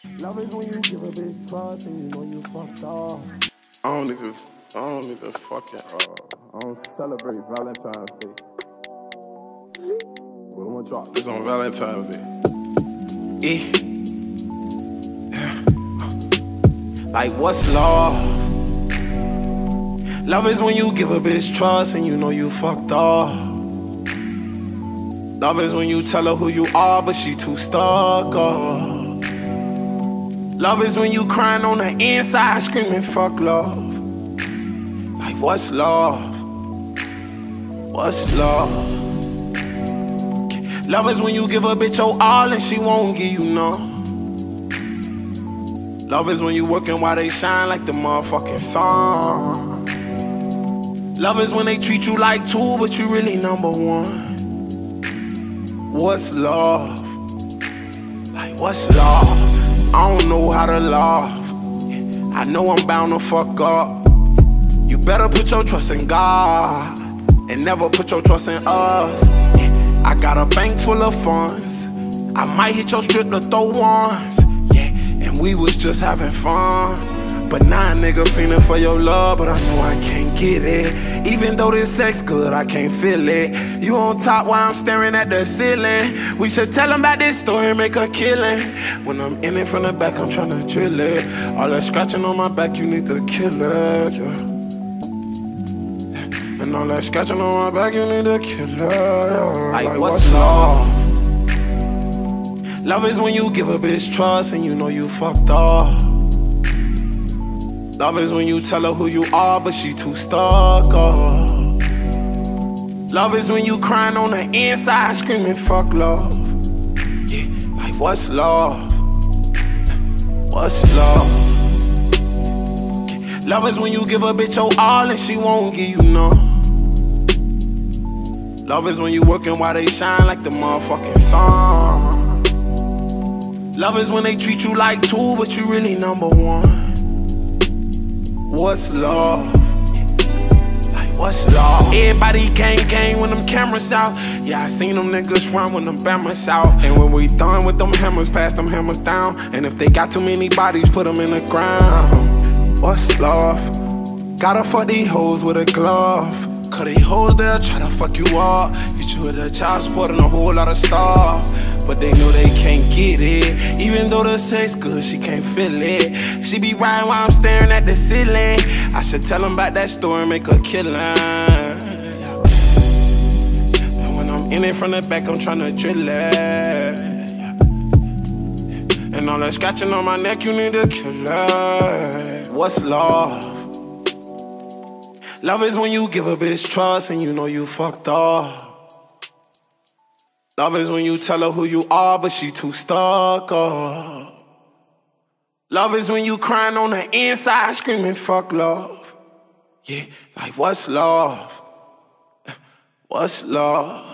Love is when you give a bitch trust and you know you fucked off. I don't even fucking, I don't celebrate Valentine's Day. But I'm gonna drop this on Valentine's Day. Like, what's love? Love is when you give a bitch trust and you know you fucked off. Love is when you tell her who you are, but she too stuck up. Love is when you crying on the inside, screaming fuck love. Like, what's love? What's love? Love is when you give a bitch your all and she won't give you none. Love is when you working while they shine like the motherfucking sun. Love is when they treat you like two, but you really number one. What's love? Like, what's love? I don't know how to love. I know I'm bound to fuck up. You better put your trust in God and never put your trust in us. I got a bank full of funds. I might hit your strip to throw ones. And we was just having fun. But now a nigga feeling for your love, but I know I can't get it. Even though this sex good, I can't feel it. You on top while I'm staring at the ceiling. We should tell them about this story and make a killing. When I'm in it from the back, I'm tryna drill it. All that scratching on my back, you need to kill it, yeah. And all that scratching on my back, you need to kill it, yeah. Like, what's love? Love is when you give a bitch trust and you know you fucked up. Love is when you tell her who you are, but she too stuck up. Love is when you crying on the inside, screaming fuck love. Yeah, like, what's love? What's love? Love is when you give a bitch your all and she won't give you none. Love is when you working while they shine like the motherfucking sun. Love is when they treat you like two, but you really number one. What's love? Like, what's love? Everybody gang when them cameras out. Yeah, I seen them niggas run when them bammers out. And when we done with them hammers, pass them hammers down. And if they got too many bodies, put them in the ground. What's love? Gotta fuck these hoes with a glove. Cause they hoes there try to fuck you up. Get you with a child support and a whole lot of stuff. But they know they can't get it. Even though the sex good, she can't feel it. She be riding while I'm staring at the ceiling. I should tell them about that story and make a killing. And when I'm in it from the back, I'm tryna drill it. And all that scratching on my neck, you need to kill it. What's love? Love is when you give a bitch trust and you know you fucked up. Love is when you tell her who you are, but she too stuck up. Love is when you crying on the inside, screaming fuck love. Yeah, like, what's love? What's love?